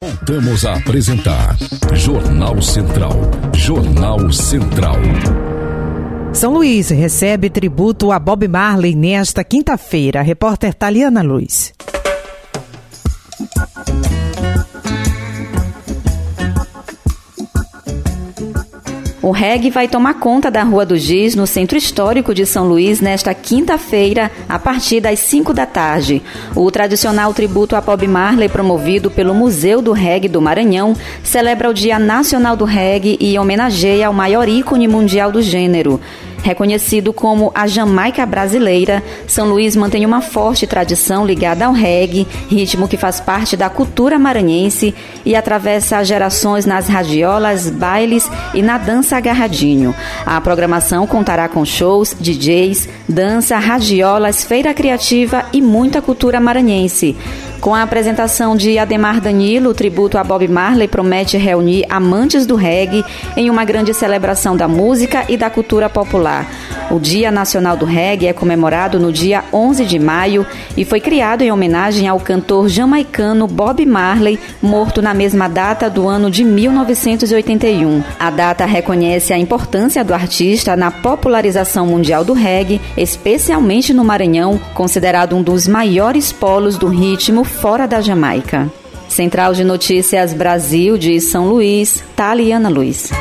Voltamos a apresentar Jornal Central. Jornal Central. São Luís recebe tributo a Bob Marley nesta quinta-feira. A repórter Taliana Luz. O reggae vai tomar conta da Rua do Giz, no Centro Histórico de São Luís, nesta quinta-feira, a partir das 5 da tarde. O tradicional tributo a Bob Marley, promovido pelo Museu do Reggae do Maranhão, celebra o Dia Nacional do Reggae e homenageia o maior ícone mundial do gênero. Reconhecido como a Jamaica brasileira, São Luís mantém uma forte tradição ligada ao reggae, ritmo que faz parte da cultura maranhense e atravessa gerações nas radiolas, bailes e na dança agarradinho. A programação contará com shows, DJs, dança, radiolas, feira criativa e muita cultura maranhense. Com a apresentação de Ademar Danilo, o tributo a Bob Marley promete reunir amantes do reggae em uma grande celebração da música e da cultura popular. O Dia Nacional do Reggae é comemorado no dia 11 de maio e foi criado em homenagem ao cantor jamaicano Bob Marley, morto na mesma data do ano de 1981. A data reconhece a importância do artista na popularização mundial do reggae, especialmente no Maranhão, considerado um dos maiores polos do ritmo fora da Jamaica. Central de Notícias Brasil de São Luís, Taliana Luz.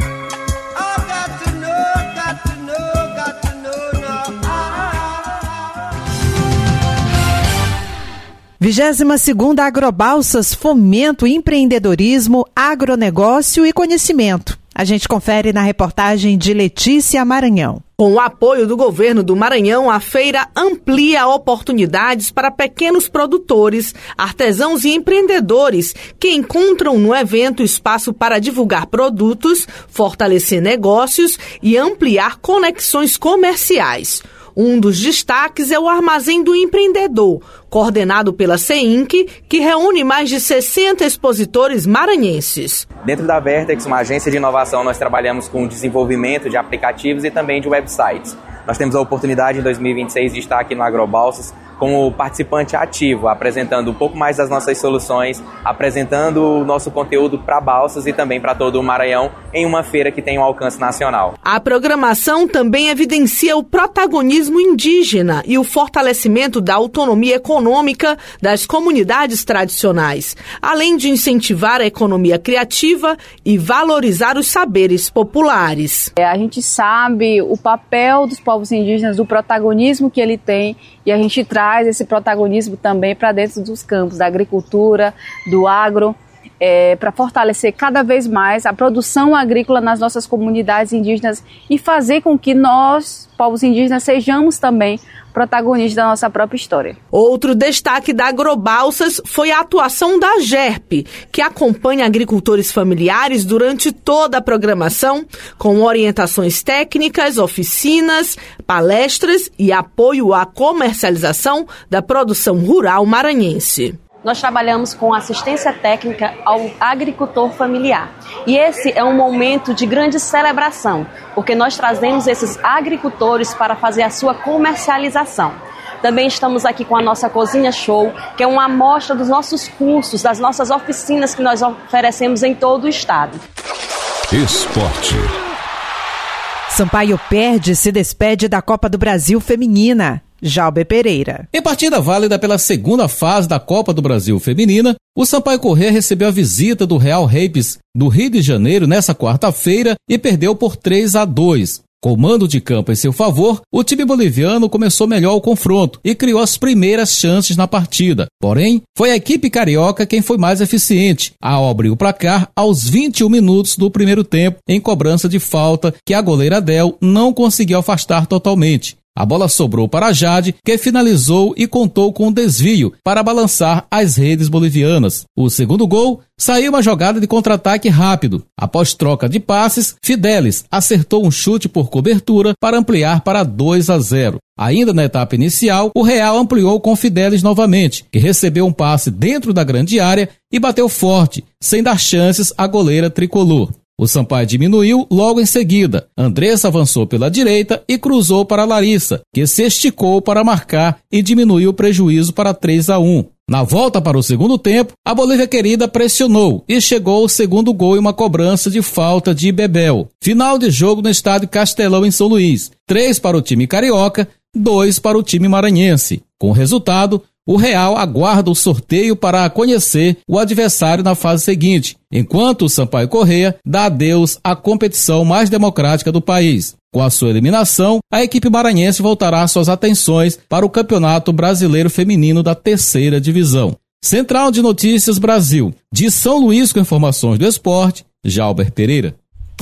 22ª Agrobalsas fomenta o empreendedorismo, agronegócio e conhecimento. A gente confere na reportagem de Letícia Maranhão. Com o apoio do governo do Maranhão, a feira amplia oportunidades para pequenos produtores, artesãos e empreendedores que encontram no evento espaço para divulgar produtos, fortalecer negócios e ampliar conexões comerciais. Um dos destaques é o Armazém do Empreendedor, coordenado pela CEINC, que reúne mais de 60 expositores maranhenses. Dentro da Vertex, uma agência de inovação, nós trabalhamos com o desenvolvimento de aplicativos e também de websites. Nós temos a oportunidade em 2026 de estar aqui no Agrobalsas como participante ativo, apresentando um pouco mais das nossas soluções, apresentando o nosso conteúdo para Balsas e também para todo o Maranhão em uma feira que tem um alcance nacional. A programação também evidencia o protagonismo indígena e o fortalecimento da autonomia econômica das comunidades tradicionais, além de incentivar a economia criativa e valorizar os saberes populares. A gente sabe o papel dos povos indígenas, do protagonismo que ele tem, e a gente traz esse protagonismo também para dentro dos campos da agricultura, do agro, para fortalecer cada vez mais a produção agrícola nas nossas comunidades indígenas e fazer com que nós, povos indígenas, sejamos também protagonistas da nossa própria história. Outro destaque da Agrobalsas foi a atuação da GERP, que acompanha agricultores familiares durante toda a programação, com orientações técnicas, oficinas, palestras e apoio à comercialização da produção rural maranhense. Nós trabalhamos com assistência técnica ao agricultor familiar. E esse é um momento de grande celebração, porque nós trazemos esses agricultores para fazer a sua comercialização. Também estamos aqui com a nossa Cozinha Show, que é uma amostra dos nossos cursos, das nossas oficinas que nós oferecemos em todo o estado. Esporte. Sampaio perde e se despede da Copa do Brasil Feminina. Jalber Pereira. Em partida válida pela segunda fase da Copa do Brasil Feminina, o Sampaio Corrêa recebeu a visita do Real Rapes do Rio de Janeiro nesta quarta-feira e perdeu por 3-2. Com o mando de campo em seu favor, o time boliviano começou melhor o confronto e criou as primeiras chances na partida. Porém, foi a equipe carioca quem foi mais eficiente, ao abrir o placar aos 21 minutos do primeiro tempo, em cobrança de falta que a goleira Adel não conseguiu afastar totalmente. A bola sobrou para Jade, que finalizou e contou com um desvio para balançar as redes bolivianas. O segundo gol saiu uma jogada de contra-ataque rápido. Após troca de passes, Fidelis acertou um chute por cobertura para ampliar para 2-0. Ainda na etapa inicial, o Real ampliou com Fidelis novamente, que recebeu um passe dentro da grande área e bateu forte, sem dar chances à goleira tricolor. O Sampaio diminuiu logo em seguida. Andressa avançou pela direita e cruzou para Larissa, que se esticou para marcar e diminuiu o prejuízo para 3-1. Na volta para o segundo tempo, a Bolívia querida pressionou e chegou ao segundo gol em uma cobrança de falta de Bebel. Final de jogo no estádio Castelão em São Luís. 3 para o time carioca, 2 para o time maranhense. Com o resultado, o Real aguarda o sorteio para conhecer o adversário na fase seguinte, enquanto o Sampaio Corrêa dá adeus à competição mais democrática do país. Com a sua eliminação, a equipe maranhense voltará suas atenções para o Campeonato Brasileiro Feminino da 3ª Divisão. Central de Notícias Brasil, de São Luís com informações do esporte, Jalber Pereira.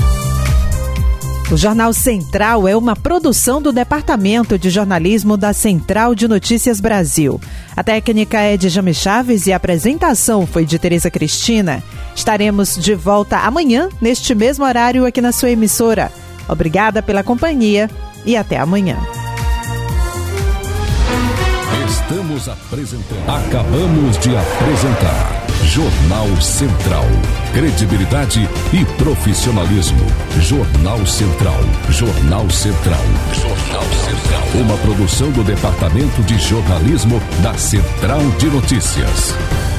O Jornal Central é uma produção do Departamento de Jornalismo da Central de Notícias Brasil. A técnica é de Jame Chaves e a apresentação foi de Tereza Cristina. Estaremos de volta amanhã, neste mesmo horário, aqui na sua emissora. Obrigada pela companhia e até amanhã. Estamos apresentando. Acabamos de apresentar Jornal Central. Credibilidade e profissionalismo. Jornal Central. Jornal Central. Jornal Central. Uma produção do Departamento de Jornalismo da Central de Notícias.